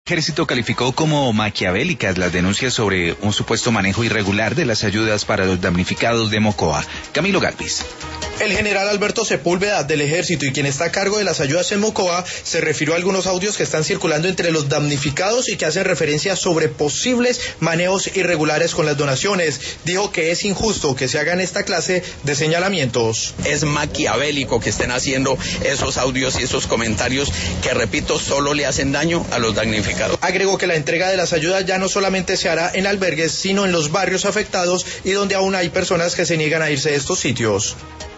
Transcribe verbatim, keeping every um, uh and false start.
Ejército calificó como maquiavélicas las denuncias sobre un supuesto manejo irregular de las ayudas para los damnificados de Mocoa. Camilo Galvis. El general Alberto Sepúlveda del Ejército y quien está a cargo de las ayudas en Mocoa se refirió a algunos audios que están circulando entre los damnificados y que hacen referencia sobre posibles manejos irregulares con las donaciones. Dijo que es injusto que se hagan esta clase de señalamientos. Es maquiavélico que estén haciendo esos audios y esos comentarios que, repito, solo le hacen daño a los damnificados. Agregó que la entrega de las ayudas ya no solamente se hará en albergues, sino en los barrios afectados y donde aún hay personas que se niegan a irse de estos sitios.